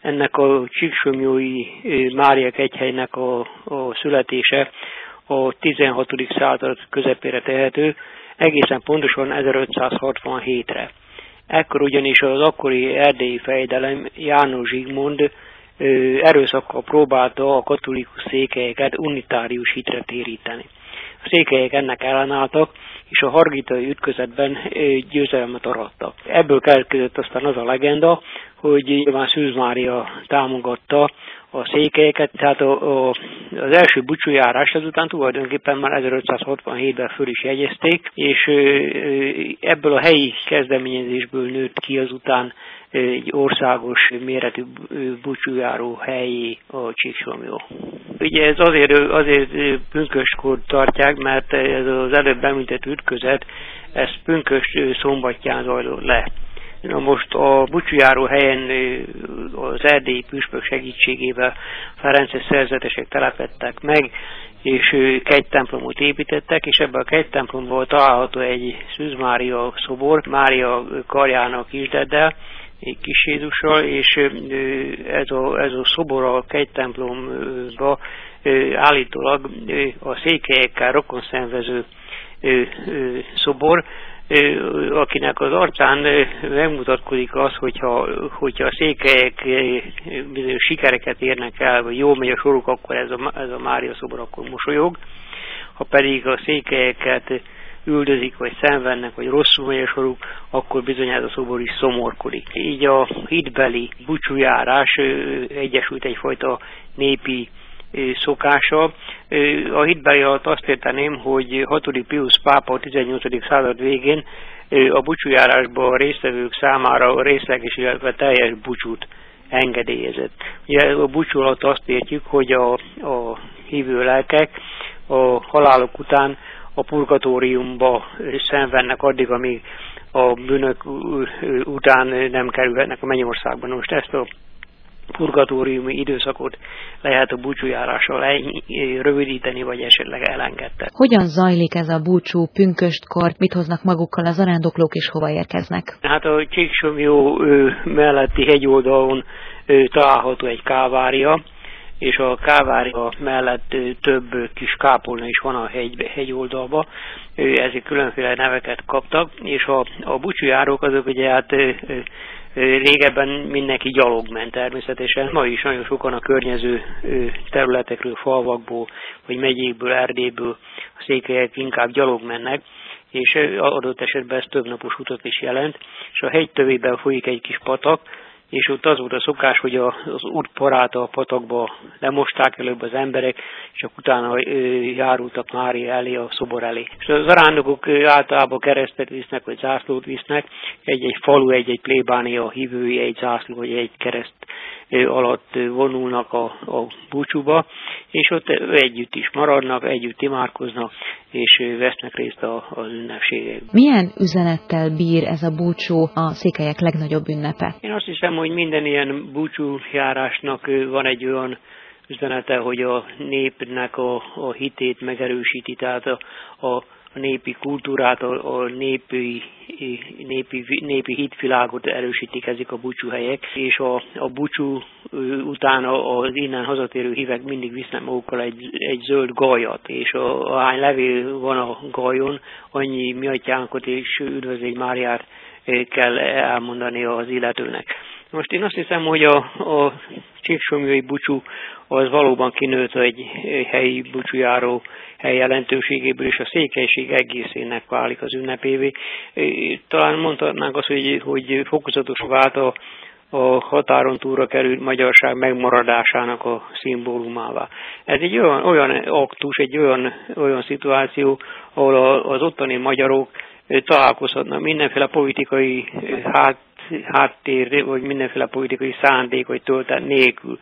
ennek a Csíksomlyói Mária kegyhelynek a születése a 16. század közepére tehető, egészen pontosan 1567-re. Ekkor ugyanis az akkori erdélyi fejedelem János Zsigmond erőszakkal próbálta a katolikus székelyeket unitárius hitre téríteni. A székelyek ennek ellenálltak, és a hargitai ütközetben győzelmet arattak. Ebből keletkezett aztán az a legenda, hogy nyilván Szűz Mária támogatta a székelyeket, tehát az első búcsújárás ezután tulajdonképpen már 1567-ben föl is jegyezték, és ebből a helyi kezdeményezésből nőtt ki azután egy országos méretű búcsújáró helyé a Csíksomlyó. Ugye ez azért pünköstkor tartják, mert ez az előbb említett ütközet, ez pünkösd szombatján zajlott le. Na most a búcsújáró helyen az erdélyi püspök segítségével ferences szerzetesek telepedtek meg, és kegytemplomot építettek, és ebben a kegytemplomban található egy Szűz Mária szobor, Mária karjának kisdeddel, egy kis Jézussal, és ez a szobor a kegytemplomba állítólag a székelyekkel rokonszenvező szobor, akinek az arcán megmutatkozik az, hogyha a székelyek bizonyos sikereket érnek el, vagy jól megy a soruk, akkor ez a Mária szobor akkor mosolyog. Ha pedig a székelyeket üldözik, vagy szenvednek, vagy rosszul megy a soruk, akkor bizony ez a szobor is szomorkodik. Így a hitbeli búcsújárás egyesült egyfajta népi szokása. A hitbeli alatt azt érteném, hogy 6. Piusz pápa a 18. század végén a búcsújárásban a résztvevők számára részleges, illetve teljes búcsút engedélyezett. Ugye a búcsú alatt azt értjük, hogy a hívő lelkek a halálok után a purgatóriumba szenvednek addig, amíg a bűnök után nem kerülhetnek a mennyországban. Most ezt a purgatóriumi időszakot lehet a búcsújárással rövidíteni, vagy esetleg elengedte. Hogyan zajlik ez a búcsú pünköstkor? Mit hoznak magukkal a zarándoklók, és hova érkeznek? Hát a Csíksomlyó melletti hegyoldalon található egy kávária, és a kávária mellett több kis kápolna is van a hegyoldalban, ezek különféle neveket kaptak, és a búcsújárók azok ugye hát régebben mindenki gyalog ment természetesen. Ma is nagyon sokan a környező területekről, falvakból, vagy megyékből, Erdélyből a székelyek inkább gyalog mennek, és adott esetben ez több napos utat is jelent, és a hegy tövében folyik egy kis patak, és ott az volt a szokás, hogy az útparát a patakba lemosták előbb az emberek, és akkor utána járultak Mária elé, a szobor elé. És a zarándokok általában keresztet visznek, vagy zászlót visznek, egy-egy falu, egy-egy plébánia hívői, egy zászló, vagy egy kereszt alatt vonulnak a búcsúba, és ott együtt is maradnak, együtt imádkoznak, és vesznek részt az ünnepségekben. Milyen üzenettel bír ez a búcsú, a székelyek legnagyobb ünnepe? Én azt hiszem, hogy minden ilyen búcsújárásnak van egy olyan üzenete, hogy a népnek a hitét megerősíti, tehát a népi kultúrát, a népi hitvilágot erősítik ezek a búcsúhelyek, és a búcsú után az innen hazatérő hívek mindig visznek magukkal egy zöld gajat, és ahány levél van a gajon, annyi mi atyánkot és üdvözlégy Máriát kell elmondani az illetőnek. Most én azt hiszem, hogy a csíksomlyói búcsú az valóban kinőtt egy helyi búcsújáró hely jelentőségéből, és a székelység egészének válik az ünnepévé. Talán mondhatnánk azt, hogy fokozatos vált a határon túlra került magyarság megmaradásának a szimbólumává. Ez egy olyan aktus, egy olyan szituáció, ahol az ottani magyarok találkozhatnak mindenféle politikai háttér, vagy mindenféle politikai szándék, vagy töltet nélkül.